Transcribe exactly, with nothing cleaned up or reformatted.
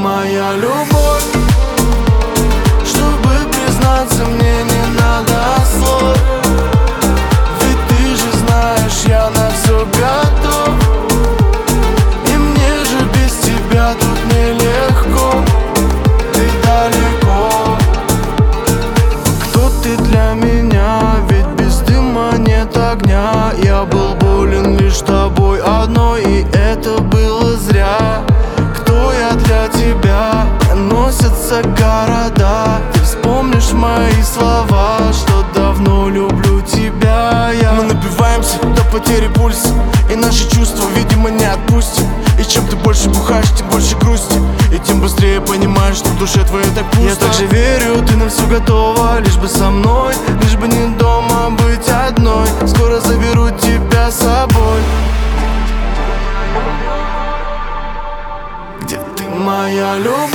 моя любовь. Чтобы признаться, мне не надо слов, ведь ты же знаешь, я на все готов. И мне же без тебя тут нелегко, ты далеко. Кто ты для меня, ведь без дыма нет огня. Я был болен лишь тобой одной, и это было зря. Кто я для тебя? Носятся города. Ты вспомнишь мои слова, что давно люблю тебя я. Мы напиваемся до потери пульса, и наши чувства, видимо, не отпустим. И чем ты больше бухаешь, тем больше грусти, и тем быстрее понимаешь, что в душе твоей так пусто. Я также верю, ты на все готова, лишь бы со мной, лишь бы не дома быть одной. Скоро заберу тебя с собой. Где ты, моя любовь?